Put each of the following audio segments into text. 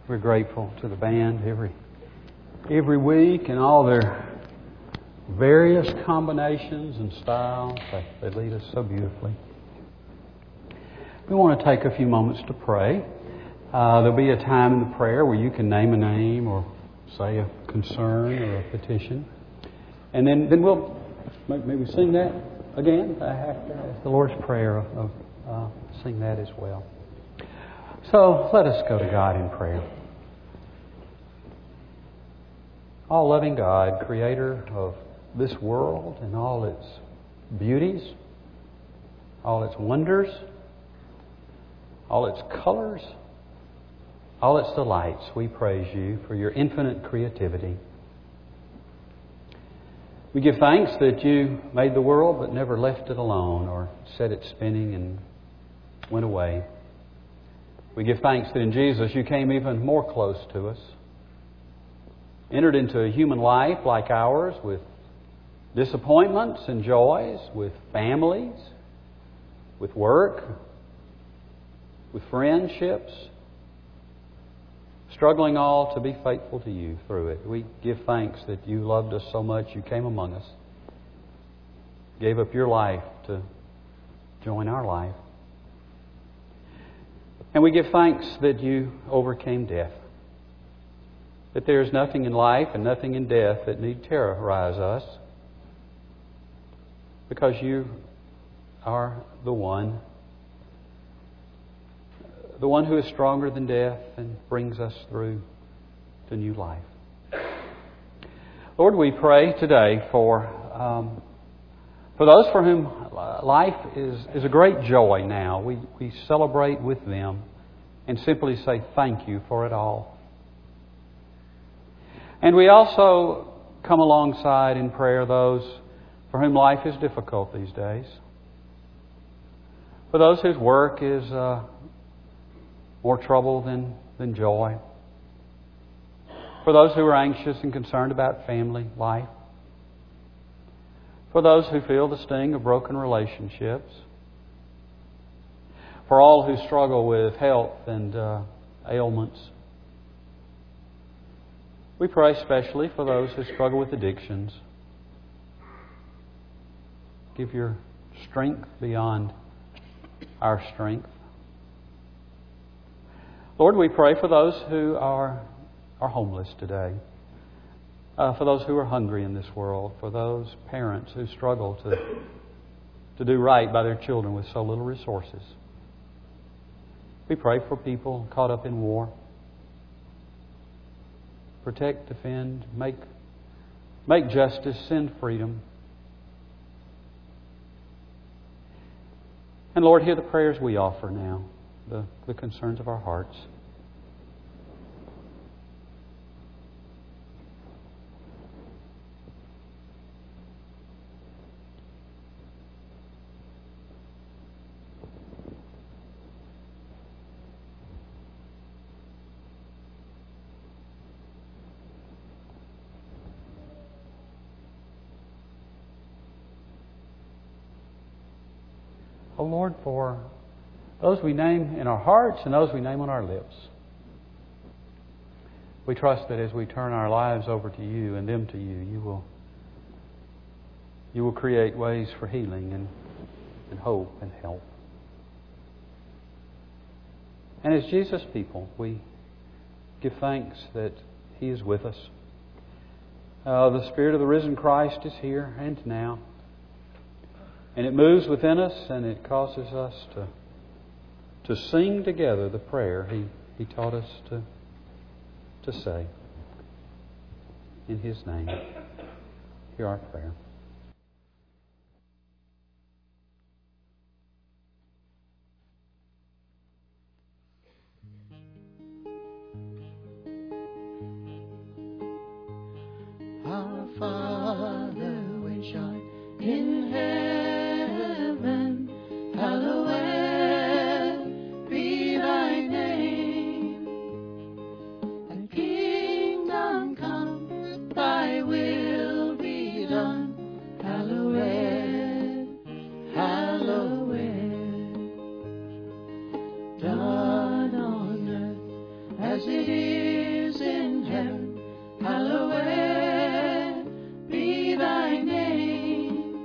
We're grateful to the band every week and all their various combinations and styles. They lead us so beautifully. We want to take a few moments to pray. There'll be a time in the prayer where you can name a name or say a concern or a petition. And then we'll maybe sing that again after the Lord's Prayer. Sing that as well. So let us go to God in prayer. All-loving God, Creator of this world and all its beauties, all its wonders, all its colors, all its delights, we praise You for Your infinite creativity. We give thanks that You made the world but never left it alone or set it spinning and went away. We give thanks that in Jesus You came even more close to us, entered into a human life like ours with disappointments and joys, with families, with work, with friendships, struggling all to be faithful to You through it. We give thanks that You loved us so much You came among us, gave up Your life to join our life. And we give thanks that You overcame death, that there is nothing in life and nothing in death that need terrorize us, because You are the one who is stronger than death and brings us through to new life. Lord, we pray today for those for whom life is a great joy now. We celebrate with them and simply say thank You for it all. And we also come alongside in prayer those for whom life is difficult these days. For those whose work is more trouble than joy. For those who are anxious and concerned about family life. For those who feel the sting of broken relationships. For all who struggle with health and ailments. We pray especially for those who struggle with addictions. Give Your strength beyond our strength. Lord, we pray for those who are homeless today. For those who are hungry in this world. For those parents who struggle to do right by their children with so little resources. We pray for people caught up in war. Protect, defend, make justice, send freedom. And Lord, hear the prayers we offer now, the concerns of our hearts. Oh Lord, for those we name in our hearts and those we name on our lips, we trust that as we turn our lives over to You and them to You, You will create ways for healing and hope and help. And as Jesus' people, we give thanks that He is with us. The Spirit of the risen Christ is here and now. And it moves within us and it causes us to sing together the prayer He taught us to say. In His name, hear our prayer. Our Father, which art in heaven, hallowed be Thy name. Thy kingdom come, Thy will be done, hallowed, hallowed. Done on earth as as it is in heaven. Hallowed be thy name.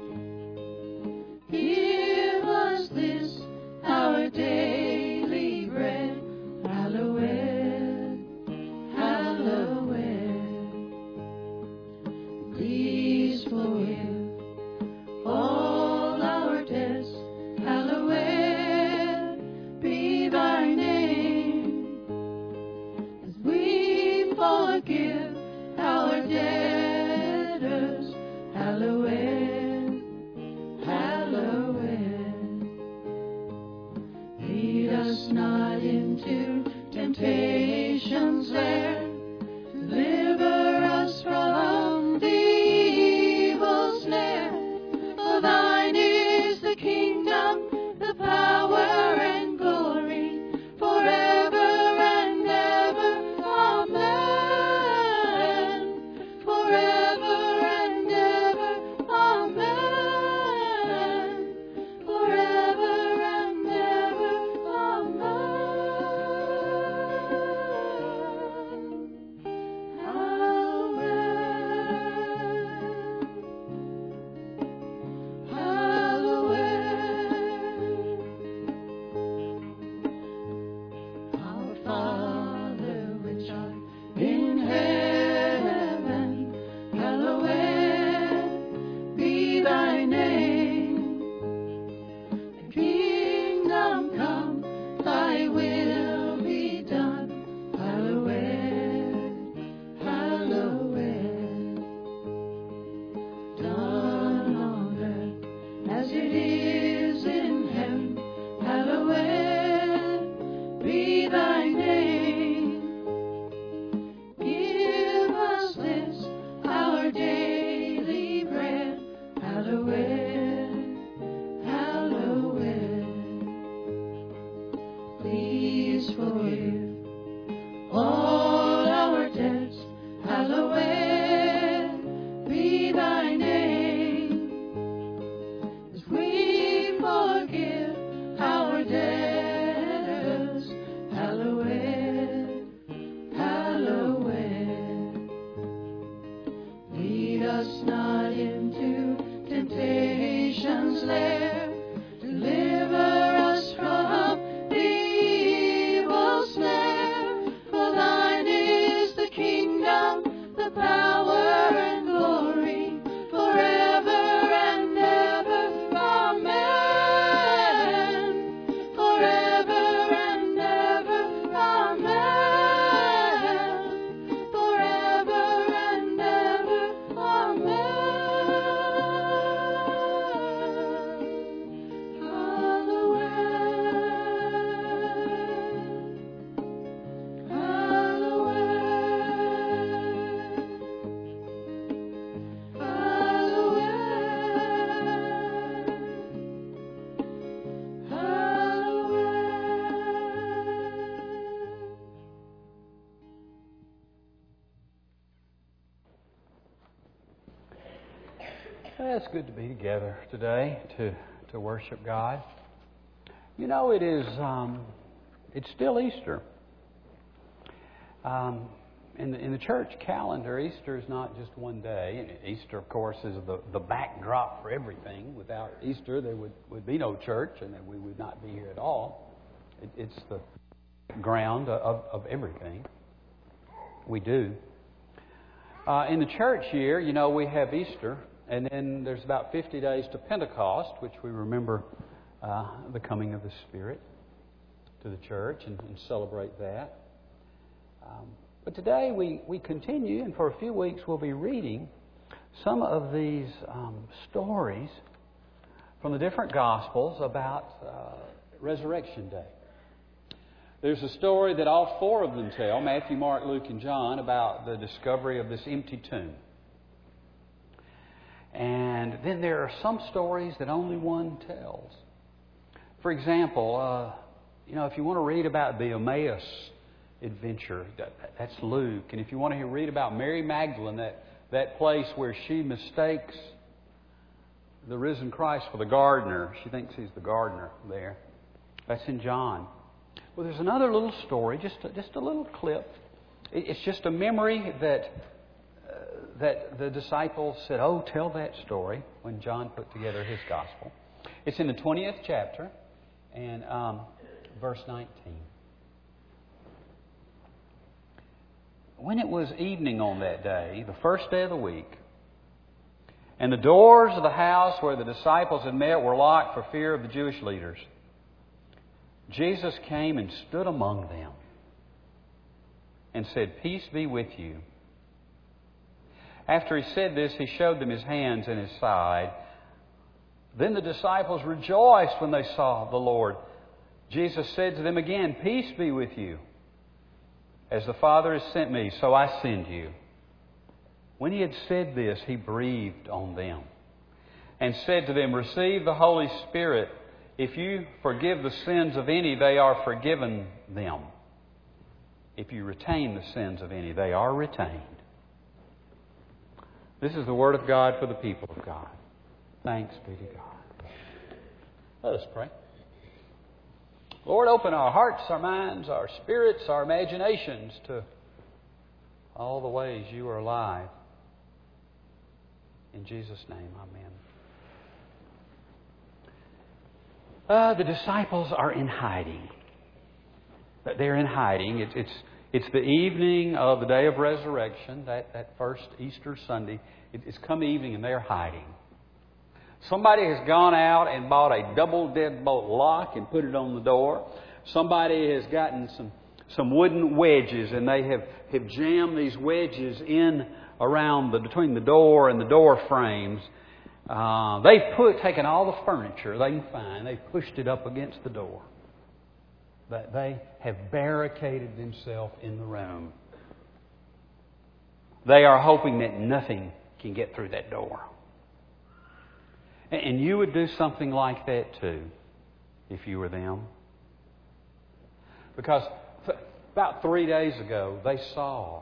Give us this our daily bread. Hallowed, hallowed. Please forgive all our debts. Hallowed be thy name. As we forgive our debtors. Hallowed, hallowed. Lead us not into temptation's snare. Deliver us from the evil snare. For thine is the kingdom, the power and glory, forever and ever. Amen. Forever and ever. Amen. Forever and ever. Amen. Hallowed, hallowed. Our Father which art in heaven, hallowed be thy name. Thy kingdom come, thy will be done. Hallowed, hallowed. Done on earth as it is in heaven. Hallowed be thy name. Give us this our daily bread. Hallowed, hallowed. Please forgive all our debts. Hallowed be thy name. As we forgive our debtors. Hallowed, hallowed. Lead us not into temptation's snare. Deliver us from the evil snare. For thine is the kingdom, the power and glory, forever and ever. Amen. Forever and ever. Amen. Forever and ever. Amen. It's good to be together today to worship God. You know, it's still Easter. In the church calendar, Easter is not just one day. Easter, of course, is the backdrop for everything. Without Easter, there would be no church, and then we would not be here at all. It's the ground of everything we do. In the church year, you know, we have Easter, and then there's about 50 days to Pentecost, which we remember the coming of the Spirit to the church and celebrate that. But today we continue, and for a few weeks we'll be reading some of these stories from the different Gospels about Resurrection Day. There's a story that all four of them tell, Matthew, Mark, Luke, and John, about the discovery of this empty tomb. And then there are some stories that only one tells. For example, if you want to read about the Emmaus adventure, that's Luke. And if you want to read about Mary Magdalene, that place where she mistakes the risen Christ for the gardener, she thinks he's the gardener there, that's in John. Well, there's another little story, just a little clip. It's just a memory that the disciples said, "Oh, tell that story," when John put together his gospel. It's in the 20th chapter and verse 19. When it was evening on that day, the first day of the week, and the doors of the house where the disciples had met were locked for fear of the Jewish leaders, Jesus came and stood among them and said, "Peace be with you." After He said this, He showed them His hands and His side. Then the disciples rejoiced when they saw the Lord. Jesus said to them again, "Peace be with you. As the Father has sent Me, so I send you." When He had said this, He breathed on them and said to them, "Receive the Holy Spirit. If you forgive the sins of any, they are forgiven them. If you retain the sins of any, they are retained." This is the Word of God for the people of God. Thanks be to God. Let us pray. Lord, open our hearts, our minds, our spirits, our imaginations to all the ways You are alive. In Jesus' name, amen. The disciples are in hiding. They're in hiding. It's the evening of the day of resurrection, that first Easter Sunday. It's come evening and they're hiding. Somebody has gone out and bought a double deadbolt lock and put it on the door. Somebody has gotten some wooden wedges and they have jammed these wedges in around between the door and the door frames. They've taken all the furniture they can find. They've pushed it up against the door. That they have barricaded themselves in the room. They are hoping that nothing can get through that door. And you would do something like that too if you were them. Because about 3 days ago, they saw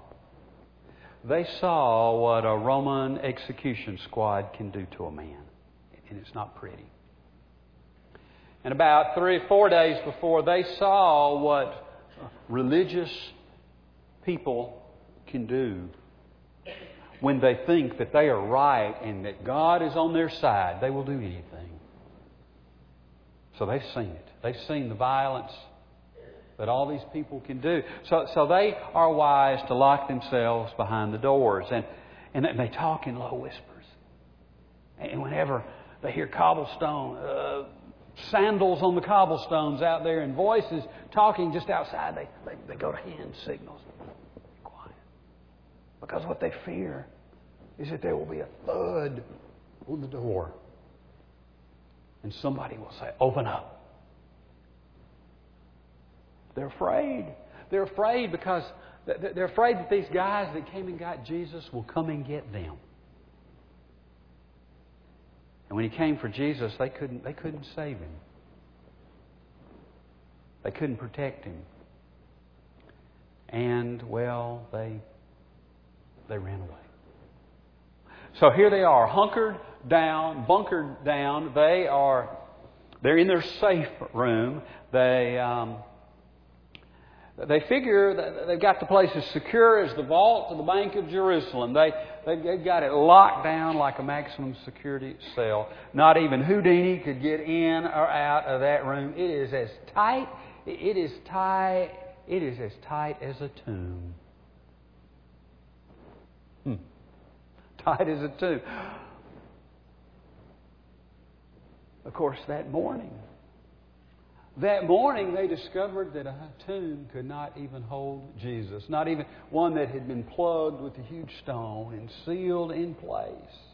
what a Roman execution squad can do to a man. And it's not pretty. And about 3 or 4 days before, they saw what religious people can do when they think that they are right and that God is on their side. They will do anything. So they've seen it. They've seen the violence that all these people can do. So they are wise to lock themselves behind the doors. And they talk in low whispers. And whenever they hear cobblestone, sandals on the cobblestones out there and voices talking just outside, they go to hand signals. Be quiet. Because what they fear is that there will be a thud on the door. And somebody will say, "Open up." They're afraid. They're afraid because they're afraid that these guys that came and got Jesus will come and get them. And when He came for Jesus, they couldn't save Him. They couldn't protect Him. And, well, they ran away. So here they are, hunkered down, bunkered down. They're in their safe room. They figure that they've got the place as secure as the vault of the Bank of Jerusalem. They've got it locked down like a maximum security cell. Not even Houdini could get in or out of that room. It is as tight. It is as tight as a tomb. Tight as a tomb. Of course, that morning they discovered that a tomb could not even hold Jesus. Not even one that had been plugged with a huge stone and sealed in place.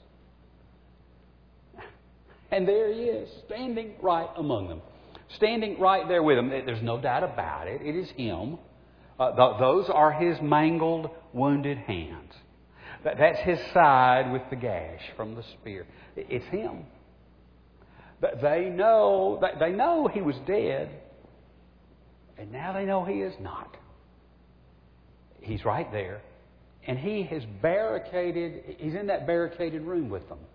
And there He is, standing right among them. Standing right there with them. There's no doubt about it. It is Him. Those are His mangled, wounded hands. That's His side with the gash from the spear. It's Him. They know He was dead, and now they know He is not. He's right there, and He has barricaded. He's in that barricaded room with them.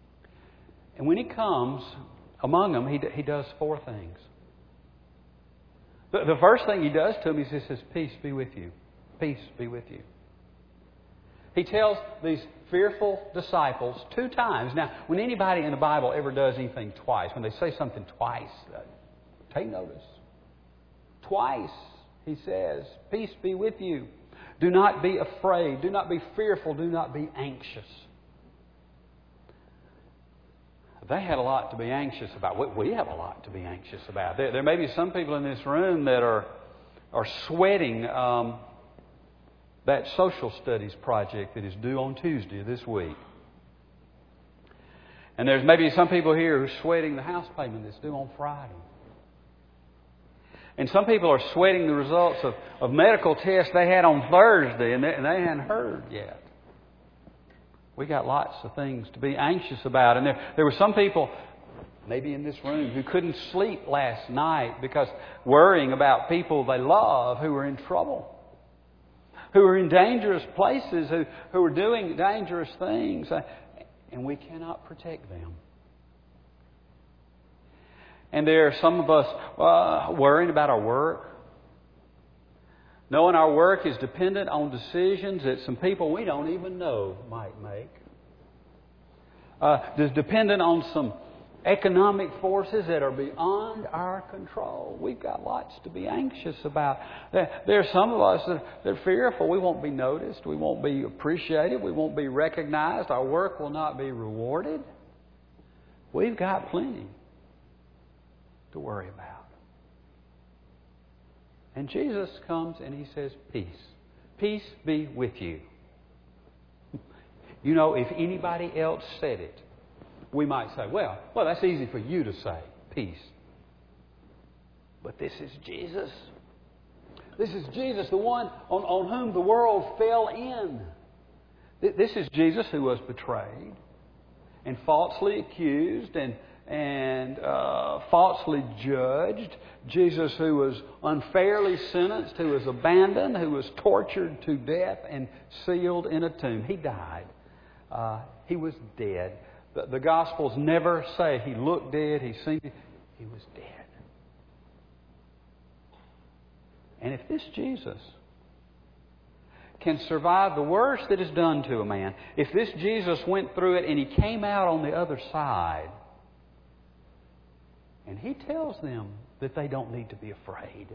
And when He comes among them, He does 4 things. The first thing He does to them is He says, peace be with you. Peace be with you. He tells these fearful disciples 2 times. Now, when anybody in the Bible ever does anything twice, when they say something twice, take notice. Twice He says, peace be with you. Do not be afraid. Do not be fearful. Do not be anxious. They had a lot to be anxious about. We have a lot to be anxious about. There may be some people in this room that are sweating that social studies project that is due on Tuesday this week. And there's maybe some people here who are sweating the house payment that's due on Friday. And some people are sweating the results of medical tests they had on Thursday and they hadn't heard yet. We got lots of things to be anxious about. And there were some people, maybe in this room, who couldn't sleep last night because worrying about people they love who were in trouble, who are in dangerous places, who are doing dangerous things. And we cannot protect them. And there are some of us worrying about our work, knowing our work is dependent on decisions that some people we don't even know might make. It's dependent on some economic forces that are beyond our control. We've got lots to be anxious about. There are some of us that are fearful. We won't be noticed. We won't be appreciated. We won't be recognized. Our work will not be rewarded. We've got plenty to worry about. And Jesus comes and He says, peace. Peace be with you. You know, if anybody else said it, we might say, well, that's easy for you to say, peace. But this is Jesus. This is Jesus, the one on whom the world fell in. This is Jesus who was betrayed and falsely accused and falsely judged. Jesus who was unfairly sentenced, who was abandoned, who was tortured to death and sealed in a tomb. He died. He was dead. The Gospels never say He looked dead, He seemed dead. He was dead. And if this Jesus can survive the worst that is done to a man, if this Jesus went through it and He came out on the other side, and He tells them that they don't need to be afraid,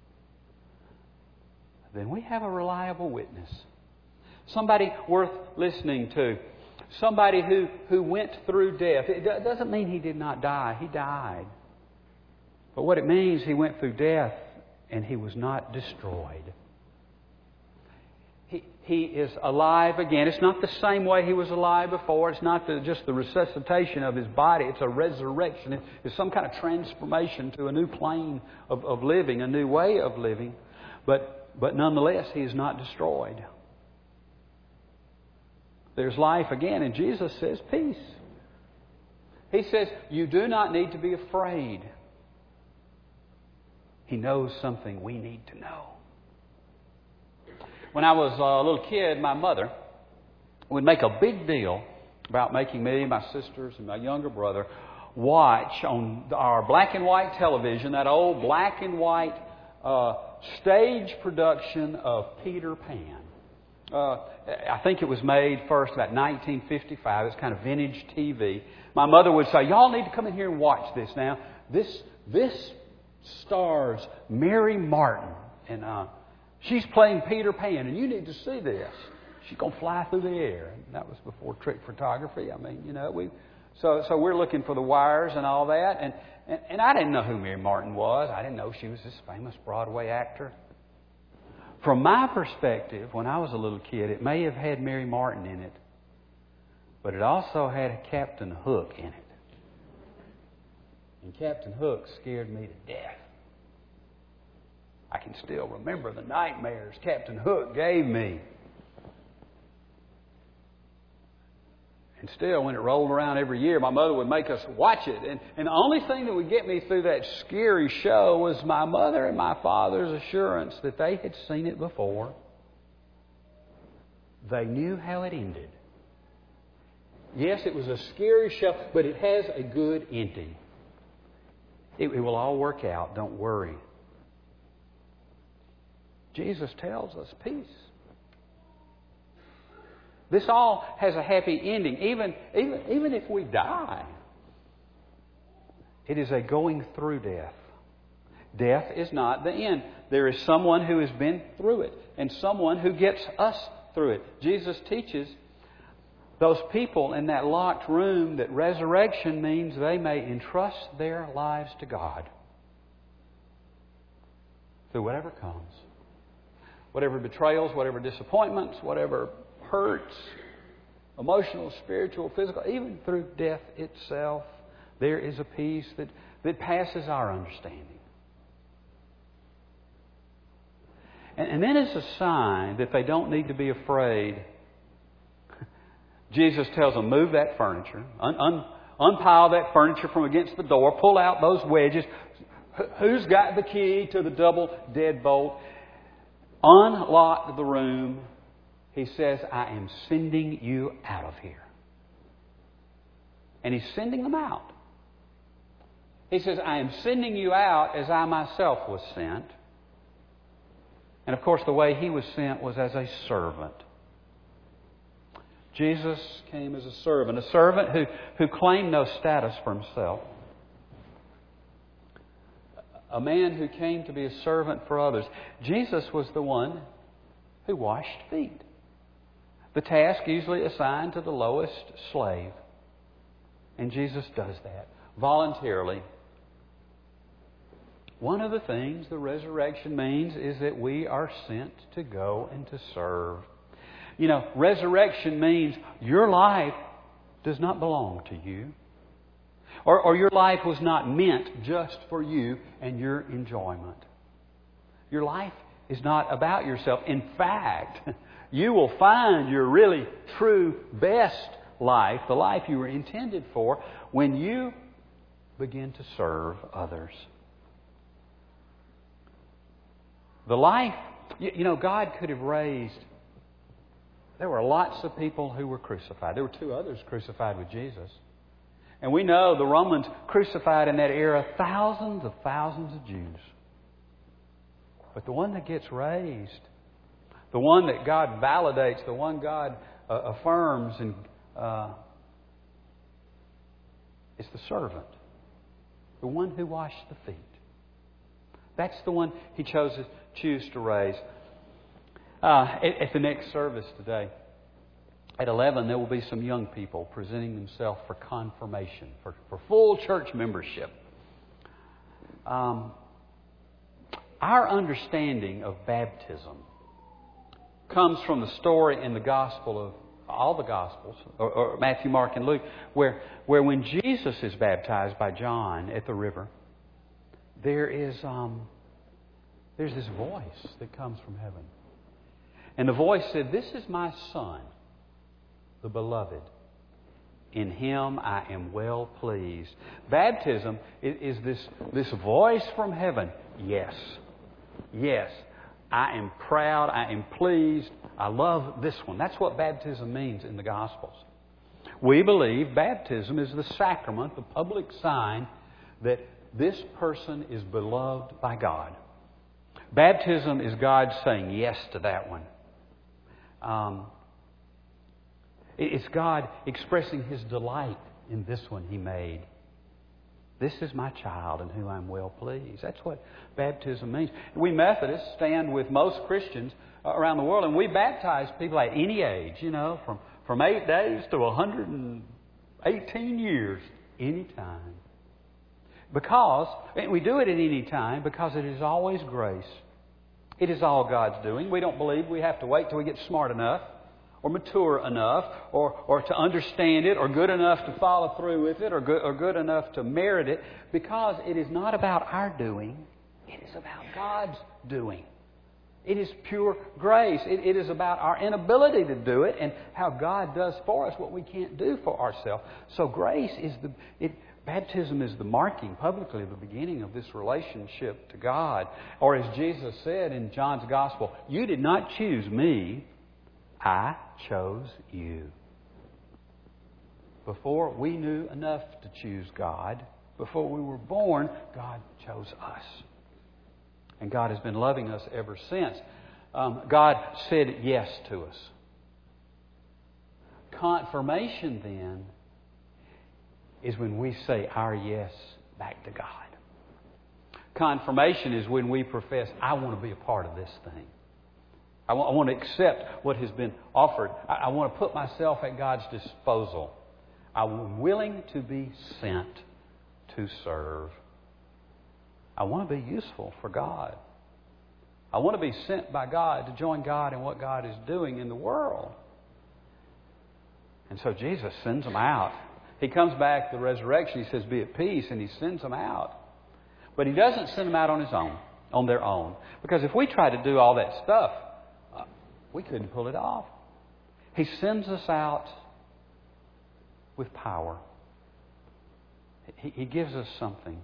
then we have a reliable witness. Somebody worth listening to. Somebody who went through death. It doesn't mean He did not die. He died. But what it means, He went through death and He was not destroyed. He is alive again. It's not the same way He was alive before. It's not just the resuscitation of His body. It's a resurrection. It's some kind of transformation to a new plane of living, a new way of living. But nonetheless, He is not destroyed. There's life again, and Jesus says, peace. He says, you do not need to be afraid. He knows something we need to know. When I was a little kid, my mother would make a big deal about making me, my sisters, and my younger brother watch on our black and white television, that old black and white stage production of Peter Pan. I think it was made first about 1955. It's kind of vintage TV. My mother would say, y'all need to come in here and watch this now. This stars Mary Martin, and she's playing Peter Pan, and you need to see this. She's going to fly through the air. And that was before trick photography. I mean, so we're looking for the wires and all that. And I didn't know who Mary Martin was. I didn't know she was this famous Broadway actor. From my perspective, when I was a little kid, it may have had Mary Martin in it, but it also had Captain Hook in it. And Captain Hook scared me to death. I can still remember the nightmares Captain Hook gave me. And still, when it rolled around every year, my mother would make us watch it. And the only thing that would get me through that scary show was my mother and my father's assurance that they had seen it before. They knew how it ended. Yes, it was a scary show, but it has a good ending. It will all work out. Don't worry. Jesus tells us peace. This all has a happy ending. Even if we die, it is a going through death. Death is not the end. There is someone who has been through it and someone who gets us through it. Jesus teaches those people in that locked room that resurrection means they may entrust their lives to God through whatever comes. Whatever betrayals, whatever disappointments, whatever hurts, emotional, spiritual, physical, even through death itself, there is a peace that passes our understanding. And then it's a sign that they don't need to be afraid. Jesus tells them, move that furniture, unpile that furniture from against the door, pull out those wedges. Who's got the key to the double deadbolt? Unlock the room. He says, I am sending you out of here. And He's sending them out. He says, I am sending you out as I myself was sent. And of course, the way He was sent was as a servant. Jesus came as a servant who claimed no status for Himself. A man who came to be a servant for others. Jesus was the one who washed feet. The task usually assigned to the lowest slave. And Jesus does that voluntarily. One of the things the resurrection means is that we are sent to go and to serve. You know, resurrection means your life does not belong to you. Or your life was not meant just for you and your enjoyment. Your life is not about yourself. In fact, you will find your really true best life, the life you were intended for, when you begin to serve others. The life, you know, God could have raised. There were lots of people who were crucified. There were 2 others crucified with Jesus. And we know the Romans crucified in that era thousands of Jews. But the one that gets raised, the one that God validates, the one God affirms, and is the servant, the one who washed the feet. That's the one He choose to raise. At the next service today, at 11, there will be some young people presenting themselves for confirmation, for full church membership. Our understanding of baptism comes from the story in the Gospel of all the Gospels, or Matthew, Mark, and Luke, where when Jesus is baptized by John at the river, there's this voice that comes from heaven. And the voice said, "This is my Son, the beloved. In Him I am well pleased." Baptism is this voice from heaven. Yes, I am proud, I am pleased, I love this one. That's what baptism means in the Gospels. We believe baptism is the sacrament, the public sign that this person is beloved by God. Baptism is God saying yes to that one. It's God expressing His delight in this one He made. This is my child in whom I'm well pleased. That's what baptism means. We Methodists stand with most Christians around the world, and we baptize people at any age, from 8 days to 118 years, any time. And we do it at any time because it is always grace. It is all God's doing. We don't believe we have to wait till we get smart enough or mature enough or to understand it or good enough to follow through with it or good enough to merit it, because it is not about our doing. It is about God's doing. It is pure grace. It is about our inability to do it and how God does for us what we can't do for ourselves. So grace is baptism is the marking publicly of the beginning of this relationship to God. Or as Jesus said in John's Gospel, "You did not choose me, I chose you." Before we knew enough to choose God, before we were born, God chose us. And God has been loving us ever since. God said yes to us. Confirmation then is when we say our yes back to God. Confirmation is when we profess, I want to be a part of this thing. I want to accept what has been offered. I want to put myself at God's disposal. I'm willing to be sent to serve. I want to be useful for God. I want to be sent by God to join God in what God is doing in the world. And so Jesus sends them out. He comes back at the resurrection. He says, be at peace, and He sends them out. But He doesn't send them out on His own, on their own. Because if we try to do all that stuff, we couldn't pull it off. He sends us out with power. He gives us something.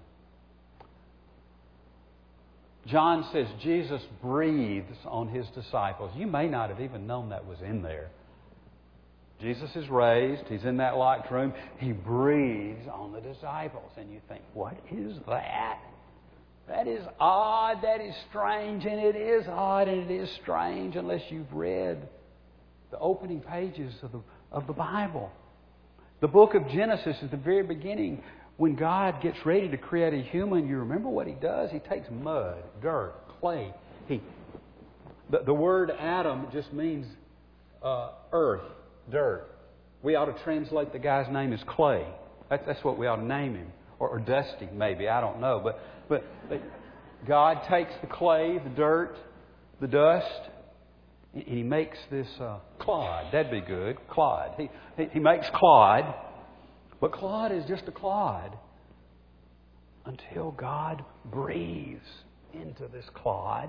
John says Jesus breathes on His disciples. You may not have even known that was in there. Jesus is raised. He's in that locked room. He breathes on the disciples. And you think, what is that? That is odd. That is strange. And it is odd and it is strange unless you've read the opening pages of the Bible. The book of Genesis is the very beginning. When God gets ready to create a human, you remember what He does? He takes mud, dirt, clay. The word Adam just means earth, dirt. We ought to translate the guy's name as Clay. That's what we ought to name him. Or Dusty, maybe. I don't know. But God takes the clay, the dirt, the dust, and He makes this clod. That'd be good. Clod. He makes clod. But clod is just a clod until God breathes into this clod.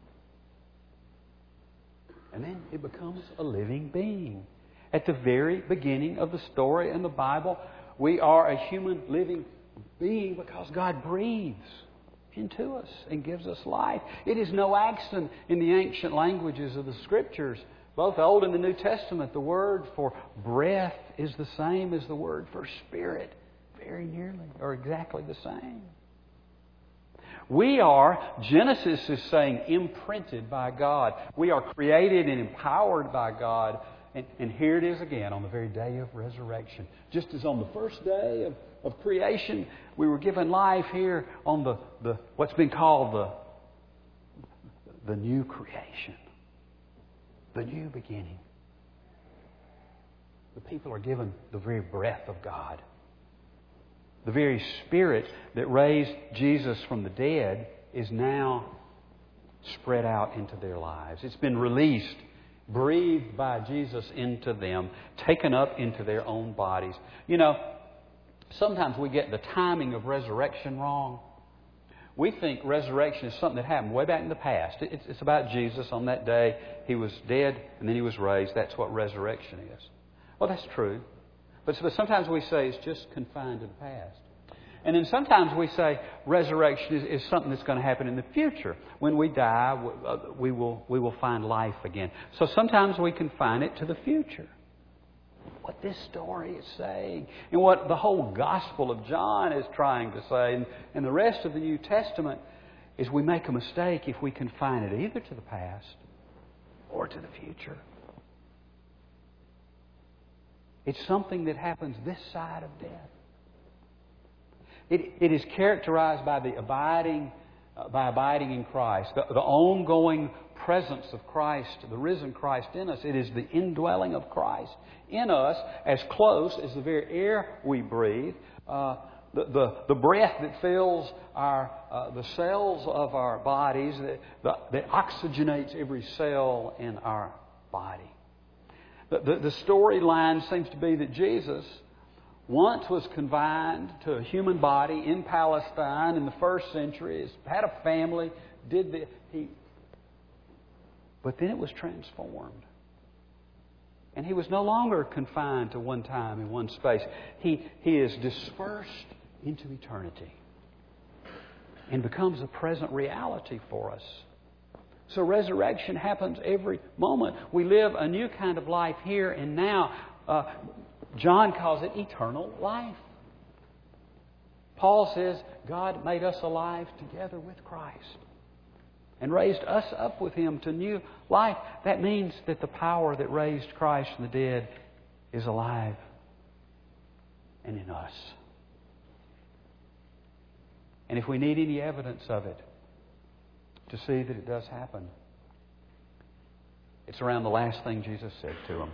And then it becomes a living being. At the very beginning of the story in the Bible, we are a human living being because God breathes into us and gives us life. It is no accident in the ancient languages of the Scriptures, both the Old and the New Testament, the word for breath is the same as the word for spirit. Very nearly, or exactly the same. We are, Genesis is saying, imprinted by God. We are created and empowered by God. And here it is again on the very day of resurrection. Just as on the first day of creation, we were given life here on the what's been called the new creation. The new beginning. The people are given the very breath of God. The very Spirit that raised Jesus from the dead is now spread out into their lives. It's been released, breathed by Jesus into them, taken up into their own bodies. You know, sometimes we get the timing of resurrection wrong. We think resurrection is something that happened way back in the past. It's about Jesus on that day. He was dead and then He was raised. That's what resurrection is. Well, that's true. But sometimes we say it's just confined to the past. And then sometimes we say resurrection is something that's going to happen in the future. When we die, we will find life again. So sometimes we confine it to the future. What this story is saying, and what the whole Gospel of John is trying to say, and the rest of the New Testament, is we make a mistake if we confine it either to the past or to the future. It's something that happens this side of death. It is characterized by abiding in Christ, the ongoing presence of Christ, the risen Christ in us. It is the indwelling of Christ in us, as close as the very air we breathe, the breath that fills the cells of our bodies, that oxygenates every cell in our body. The storyline seems to be that Jesus once was confined to a human body in Palestine in the first century, had a family, but then it was transformed. And He was no longer confined to one time in one space. He is dispersed into eternity and becomes a present reality for us. So resurrection happens every moment. We live a new kind of life here and now. John calls it eternal life. Paul says God made us alive together with Christ. and raised us up with Him to new life. That means that the power that raised Christ from the dead is alive and in us. And if we need any evidence of it to see that it does happen, it's around the last thing Jesus said to them.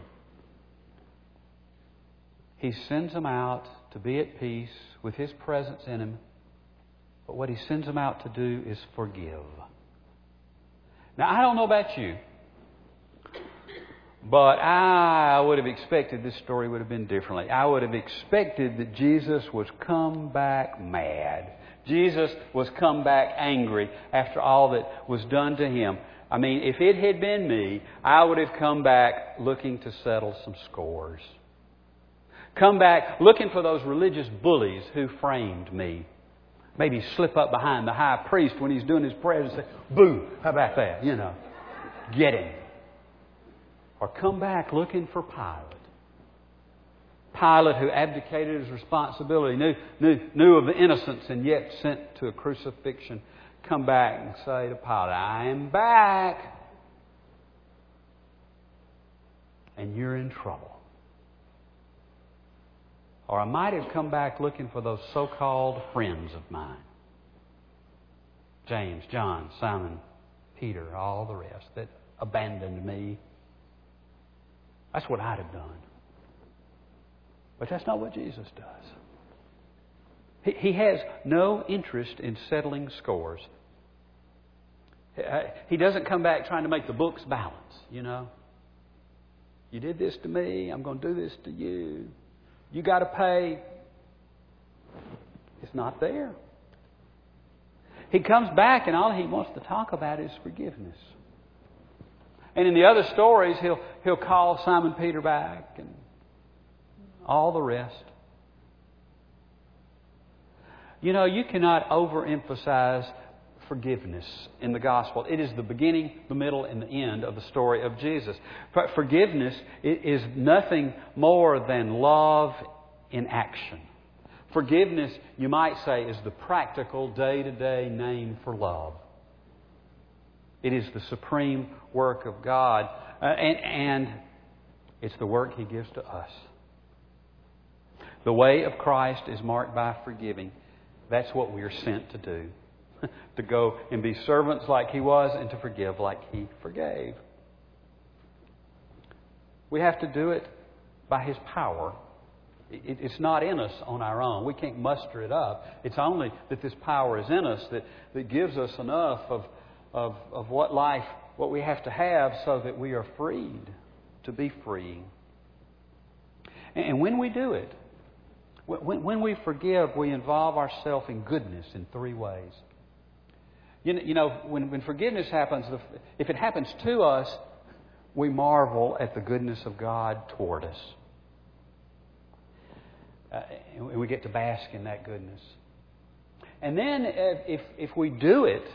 He sends them out to be at peace with His presence in them. But what He sends them out to do is forgive. Now, I don't know about you, but I would have expected this story would have been differently. I would have expected that Jesus would come back mad. Jesus was come back angry after all that was done to Him. I mean, if it had been me, I would have come back looking to settle some scores. Come back looking for those religious bullies who framed me. Maybe slip up behind the high priest when he's doing his prayers and say, "Boo, how about that?" Get him. Or come back looking for Pilate. Pilate, who abdicated his responsibility, knew of the innocence and yet sent to a crucifixion. Come back and say to Pilate, "I am back. And you're in trouble." Or I might have come back looking for those so-called friends of mine. James, John, Simon, Peter, all the rest that abandoned me. That's what I'd have done. But that's not what Jesus does. He has no interest in settling scores. He doesn't come back trying to make the books balance, You did this to me, I'm going to do this to you. You got to pay. It's not there. He comes back and all He wants to talk about is forgiveness. And in the other stories, He'll call Simon Peter back and all the rest. You cannot overemphasize forgiveness in the gospel. It is the beginning, the middle, and the end of the story of Jesus. But forgiveness is nothing more than love in action. Forgiveness, you might say, is the practical, day-to-day name for love. It is the supreme work of God, and it's the work He gives to us. The way of Christ is marked by forgiving. That's what we are sent to do. To go and be servants like He was and to forgive like He forgave. We have to do it by His power. It's not in us on our own. We can't muster it up. It's only that this power is in us that gives us enough of what we have to have so that we are freed to be freeing. And when we do it, when we forgive, we involve ourselves in goodness in three ways. When forgiveness happens, if it happens to us, we marvel at the goodness of God toward us. And we get to bask in that goodness. And then if we do it,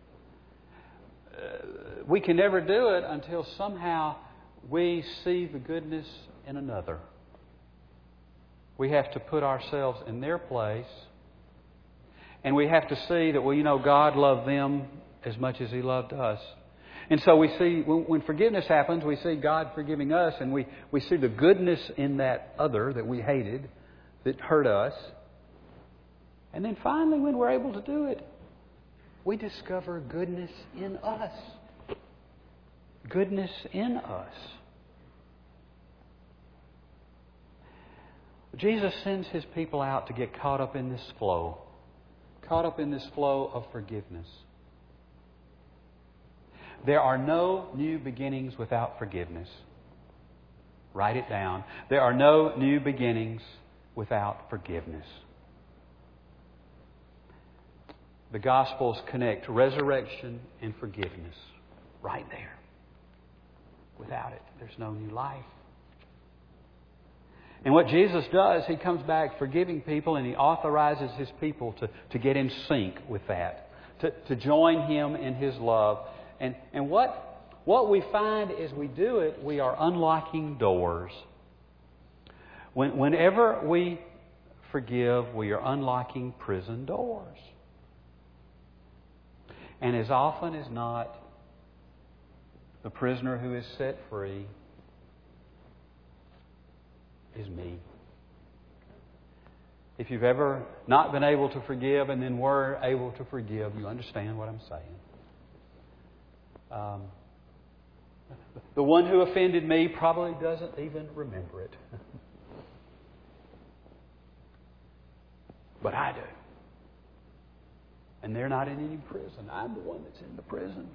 we can never do it until somehow we see the goodness in another. We have to put ourselves in their place. And we have to see that, God loved them as much as He loved us. And so we see, when forgiveness happens, we see God forgiving us, and we see the goodness in that other that we hated, that hurt us. And then finally, when we're able to do it, we discover goodness in us. Goodness in us. Jesus sends His people out to get caught up in this flow. Caught up in this flow of forgiveness. There are no new beginnings without forgiveness. Write it down. There are no new beginnings without forgiveness. The Gospels connect resurrection and forgiveness right there. Without it, there's no new life. And what Jesus does, He comes back forgiving people, and He authorizes His people to get in sync with that, to join Him in His love. And what we find as we do it, we are unlocking doors. Whenever we forgive, we are unlocking prison doors. And as often as not, the prisoner who is set free is me. If you've ever not been able to forgive and then were able to forgive, you understand what I'm saying. The one who offended me probably doesn't even remember it. But I do. And they're not in any prison. I'm the one that's in the prison.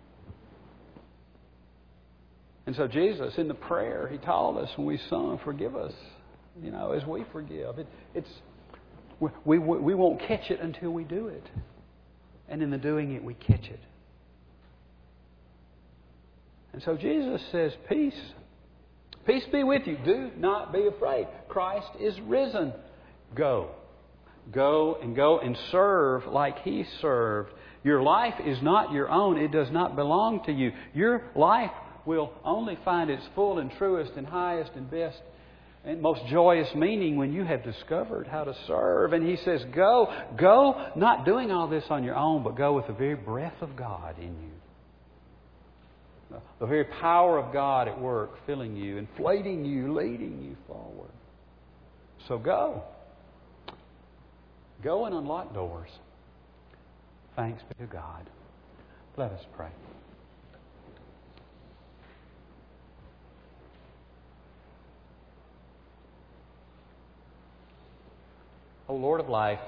And so Jesus, in the prayer, He told us when we sung, forgive us, as we forgive. We won't catch it until we do it. And in the doing it, we catch it. And so Jesus says, peace. Peace be with you. Do not be afraid. Christ is risen. Go. Go and serve like He served. Your life is not your own. It does not belong to you. Your life will only find its full and truest and highest and best and most joyous meaning when you have discovered how to serve. And He says, go, not doing all this on your own, but go with the very breath of God in you. The very power of God at work, filling you, inflating you, leading you forward. So go. Go and unlock doors. Thanks be to God. Let us pray. O Lord of life,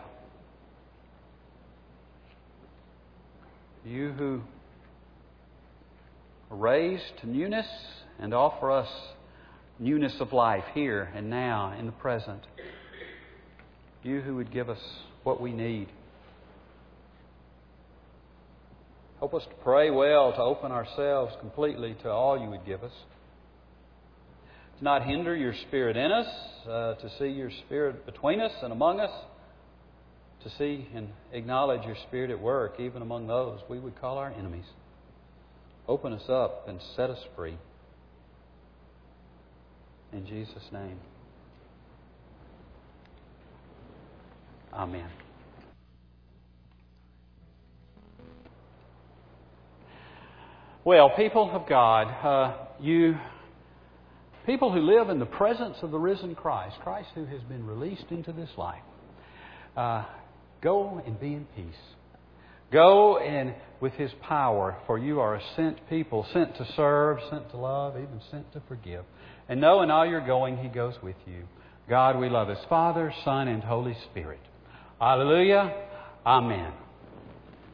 You who are raised to newness and offer us newness of life here and now in the present. You who would give us what we need. Help us to pray well, to open ourselves completely to all You would give us. To not hinder Your Spirit in us, to see Your Spirit between us and among us, to see and acknowledge Your Spirit at work even among those we would call our enemies. Open us up and set us free. In Jesus' name. Amen. Well, people of God, people who live in the presence of the risen Christ who has been released into this life, go and be in peace. Go and with His power, for you are a sent people, sent to serve, sent to love, even sent to forgive. And know in all you're going, He goes with you. God, we love His Father, Son, and Holy Spirit. Hallelujah. Amen.